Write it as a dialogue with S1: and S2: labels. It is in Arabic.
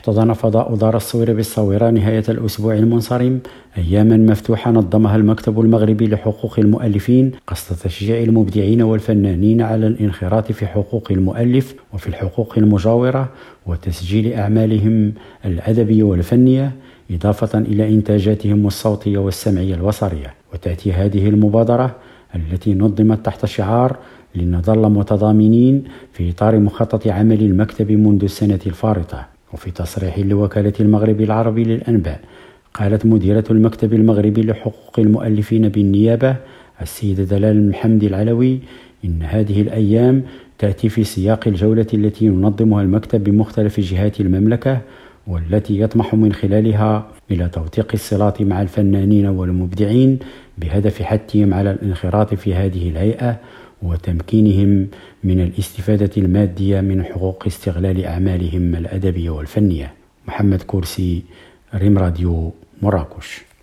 S1: احتضن فضاء دار الصوير بالصويرة نهاية الأسبوع المنصرم أياما مفتوحة نظمها المكتب المغربي لحقوق المؤلفين قصد تشجيع المبدعين والفنانين على الانخراط في حقوق المؤلف وفي الحقوق المجاورة وتسجيل أعمالهم الأدبية والفنية إضافة إلى إنتاجاتهم الصوتية والسمعية البصرية. وتأتي هذه المبادرة التي نظمت تحت شعار لنظل متضامنين في إطار مخطط عمل المكتب منذ السنة الفارطة. وفي تصريح لوكالة المغرب العربي للأنباء قالت مديرة المكتب المغربي لحقوق المؤلفين بالنيابة السيدة دلال محمد العلوي إن هذه الأيام تأتي في سياق الجولة التي ينظمها المكتب بمختلف جهات المملكة والتي يطمح من خلالها إلى توثيق الصلات مع الفنانين والمبدعين بهدف حثهم على الانخراط في هذه الهيئة وتمكينهم من الاستفادة المادية من حقوق استغلال أعمالهم الأدبية والفنية. محمد كورسي، ريم راديو، مراكش.